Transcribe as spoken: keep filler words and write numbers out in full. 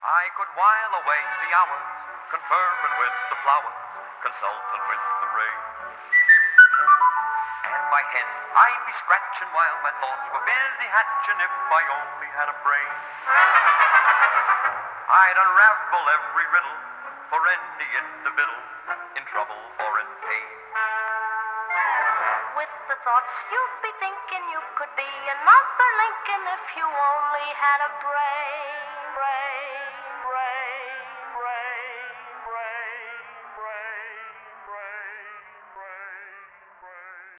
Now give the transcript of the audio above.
I could while away the hours, conferring with the flowers, consulting with the rain. And my head I'd be scratching while my thoughts were busy hatching if I only had a brain. I'd unravel every riddle for any individual in trouble or in pain. With the thoughts you'd be thinking you could be another Lincoln if you only had a brain. brain.